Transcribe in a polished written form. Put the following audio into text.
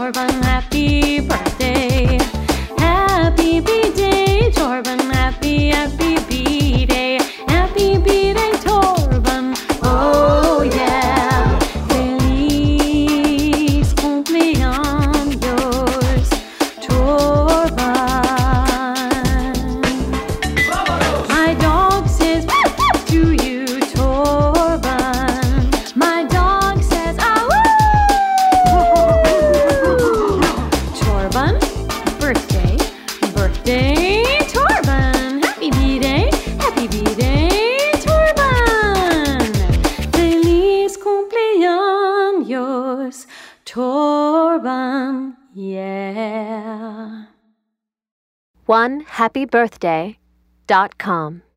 Torben, happy birthday. Happy B-Day, Torben, happy B-Day. Happy B-Day, Torben, oh yeah. Feliz cumpleaños, Torben. My dog says to you, Torben. My dog says, ah, woo! Torben, birthday, Torben. Happy B-Day, Torben. Feliz cumpleaños, Torben, yeah. OneHappyBirthday.com